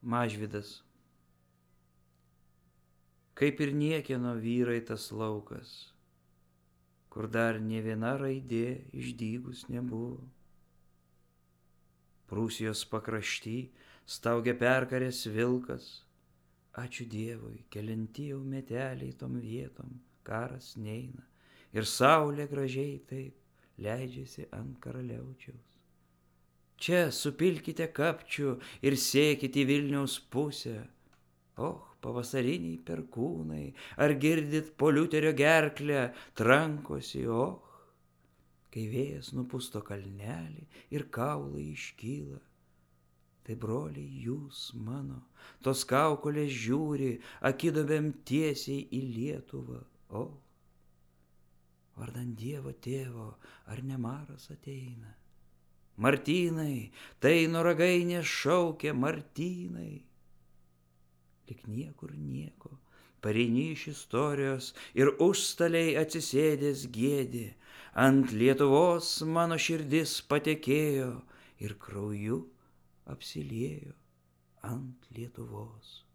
Mažvydas. Kaip ir niekieno vyrai tas laukas, kur dar nė viena raidė išdygus nebuvo. Prūsijos pakrašty staugia perkarės vilkas, ačiū Dievui, kelinti jau meteliai tom vietom, karas neina ir saulė gražiai taip leidžiasi ant karaliaučiaus. Čia supilkite kapčių ir sėkite į Vilniaus pusę. Pavasariniai perkūnai, ar girdit po liuterio gerklę trankosi, kai vėjas nupusto kalnelį ir kaulai iškyla. Tai broliai jūs mano, tos kaukolės žiūri, akidobėm tiesiai į Lietuvą, vardan Dievo tėvo, ar ne maras ateina? Martynai, tai nuo Ragainės šaukia Martynai. Lik niekur nieko, pareini iš istorijos ir užstaliai atsisėdęs gėdi, ant Lietuvos mano širdis patekėjo ir krauju apsiliejo ant Lietuvos.